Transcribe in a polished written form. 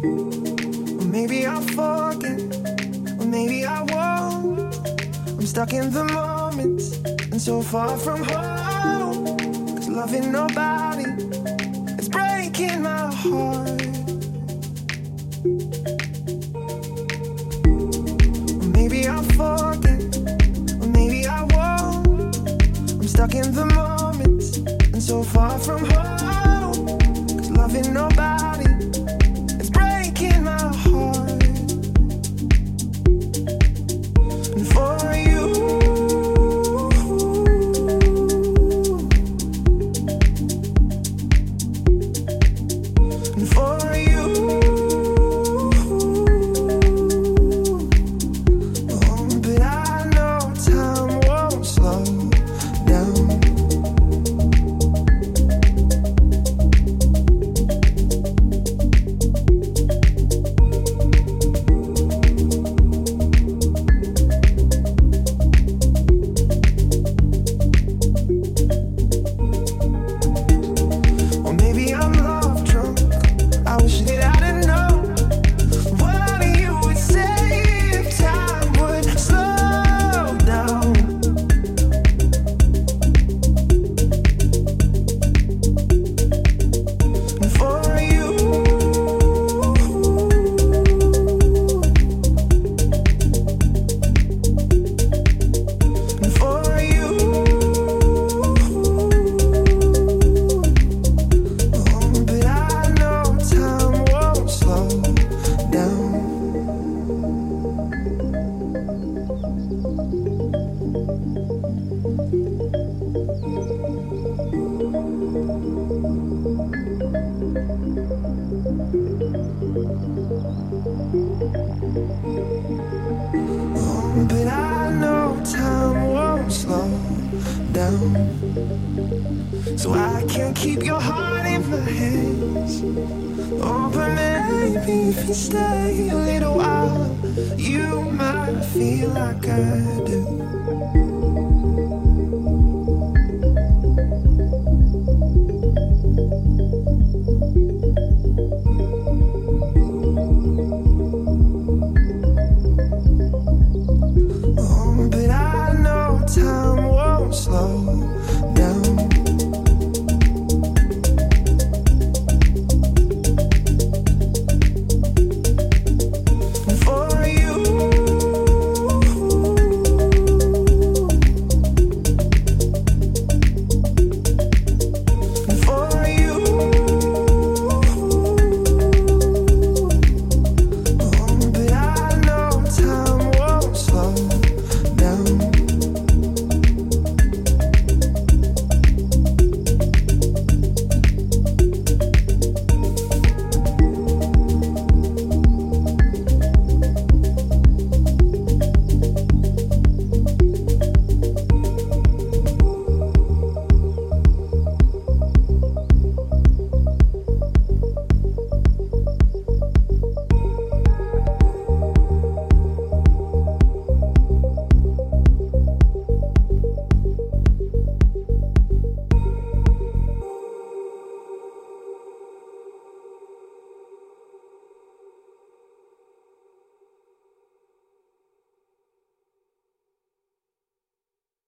Or maybe I'll forget, or maybe I won't. I'm stuck in the moment and so far from home. 'Cause loving nobody, it's breaking my heart. Or maybe I'll forget, or maybe I won't. I'm stuck in the moment and so far from home. 'Cause loving nobody, it's breaking my heart. And for you, and for you, oh, but I know time won't slow down. Or maybe I'm love drunk. I wish that I didn't know what you would say if time would slow down. And for you, and for you, oh, but I know time won't slow down. Oh, but I know time won't slow down. So I can't keep your heart in my hands. Oh, but maybe if you stay a little while, you might feel like I do.